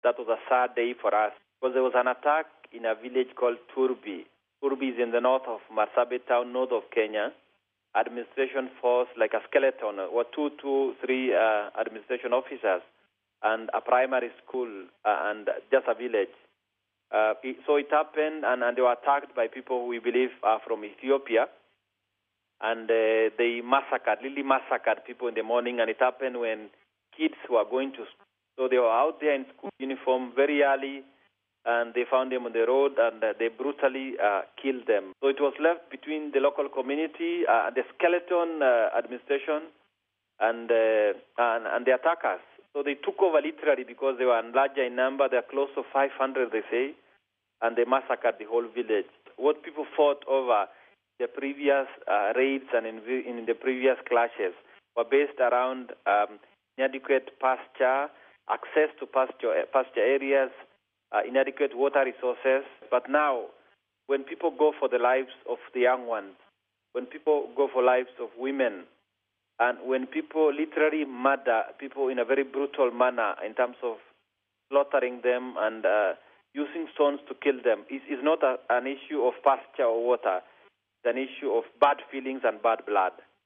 that was a sad day for us because there was an attack in a village called Turbi. Turbi is in the north of Marsabit town, north of Kenya. Administration force, like a skeleton, or three administration officers and a primary school and just a village. So it happened, and they were attacked by people who we believe are from Ethiopia. And they really massacred people in the morning, and it happened when kids were going to school. So they were out there in school uniform very early, and they found them on the road, and they brutally killed them. So it was left between the local community, the skeleton administration, and the attackers. So they took over literally because they were larger in number. They're close to 500, they say, and they massacred the whole village. What people fought over the previous raids and in the previous clashes were based around inadequate pasture, access to pasture areas, inadequate water resources. But now, when people go for the lives of the young ones, when people go for lives of women, and when people literally murder people in a very brutal manner in terms of slaughtering them and using stones to kill them, it's not an issue of pasture or water. It's an issue of bad feelings and bad blood.